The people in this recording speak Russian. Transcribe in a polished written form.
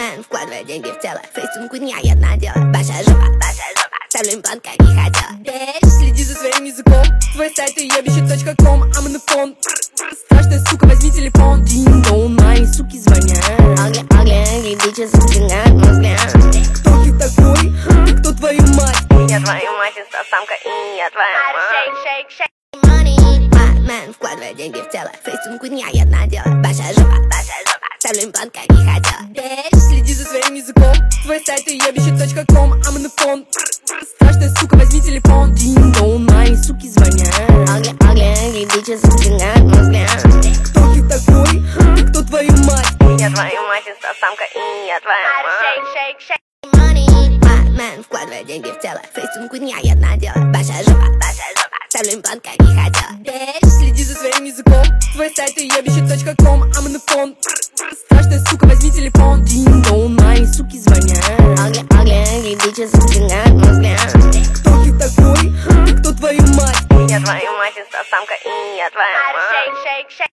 Бэтмен, вкладывая деньги в тело. Фейстунку не я надела. Большая жопа, ставлю имплант, как не хотела. Бэш, следи за своим языком. Твой сайт и ебище.ком. I'm on the phone. Страшная сука, возьми телефон. Динь-дон, мои суки звонят. Ugly bitches взгляд мой взгляд. Кто ты такой? Ты кто твою мать? Я твою мать, инстасамка, и я твоя мать. Money, Бэтмен, вкладывая деньги в тело. Фейстунку не я надела. Большая жопа, ставлю имплант, как не хотела. Бэш, следи за своим языком. Твой сайт и ебище.ком. I'm on the phone. Страшная сука, возьми телефон. Динь-дон, мои суки звонят. Ugly bitches взгляд мой взгляд. Кто ты такой? Ты кто твою мать? Я твою мать, инстасамка, и я твоя мать. Money, Бэтмен, вкладывая деньги в тело. Фейстунку не я надела. Большая жопа, ставлю имплант, как не хотела. Бэш, следи за своим языком. Твой сайт и ебище.ком. I'm on the phone. Страшная сука, возьми телефон. Динь-дон, мои суки звонят. Ugly bitches взгляд мой взгляд. Кто ты такой? Ты кто твою мать? Я твою мать, инстасамка, и я твоя мать.